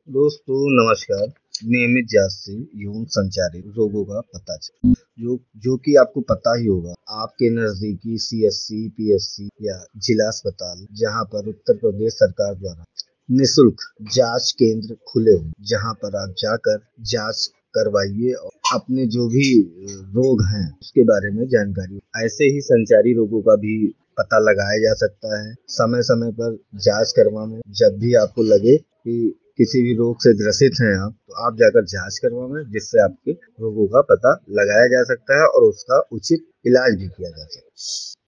दोस्तों नमस्कार। नियमित जांच से यौन संचारित रोगों का पता चले जो जो कि आपको पता ही होगा। आपके नजदीकी सीएससी, पीएचसी या जिला अस्पताल जहां पर उत्तर प्रदेश सरकार द्वारा निशुल्क जांच केंद्र खुले हों, जहां पर आप जाकर जांच करवाइए और अपने जो भी रोग हैं उसके बारे में जानकारी। ऐसे ही संचारी रोगों का भी पता लगाया जा सकता है समय समय पर जांच करवाएं। जब भी आपको लगे कि किसी भी रोग से ग्रसित हैं आप, तो आप जाकर जांच करवाएं, जिससे आपके रोगों का पता लगाया जा सकता है और उसका उचित इलाज भी किया जा सकता है।